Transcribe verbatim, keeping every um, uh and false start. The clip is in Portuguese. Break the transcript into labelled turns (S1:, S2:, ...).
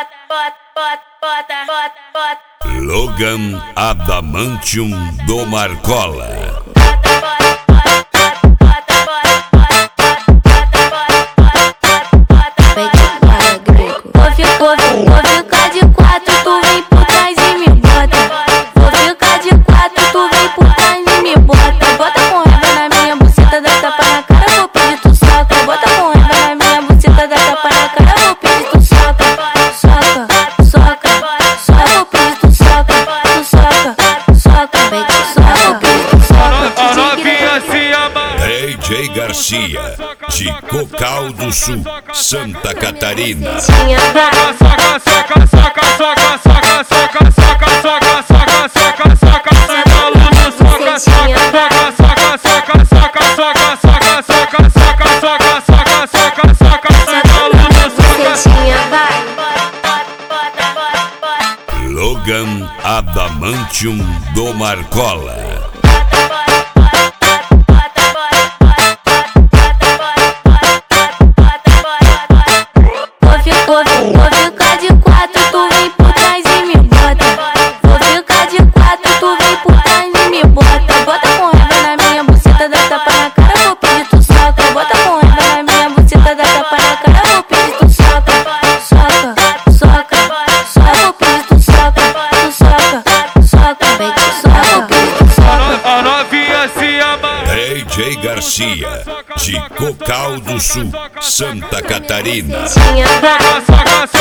S1: Logan Adamantium do Marcola.
S2: Vou ficar de quatro, tu vem por trás e me bota. Vou ficar de quatro, tu vem por trás e me bota. Bota com raiva na minha buceta, dá tapa na cara, vou pedir tu soca. Bota com raiva na minha buceta, dá tapa na cara, vou pedir tu soca. Soca, soca, soca, vou pedir tu soca. Tu soca, soca, vem tu soca, vou pedir tu soca.
S3: A novinha se ama.
S1: D J Garcia, de Cocal do Sul, Santa Catarina.
S3: Soca, soca, soca, soca, soca, soca, soca, soca, soca, soca, soca, soca, senta no soca, soca, soca, soca, soca, soca, soca, soca, soca, soca, soca, soca, soca, senta no soca.
S1: Logan Adamantium do Marcola.
S2: Vou ficar de quatro, tu vem por trás e me bota. Vou ficar de quatro, tu vem por trás e me bota. Bota com raiva na minha buceta, dá tapa na cara, vou pedir tu soca. Bota com raiva na minha buceta, dá tapa na cara, vou pedir tu soca. Soca, soca, soca, vou pedir tu soca. Tu soca, soca, vem tu soca, vou pedir tu soca.
S3: A novinha se ama.
S1: D J Garcia, de Cocal do Sul, Santa Catarina.
S3: Soca, soca,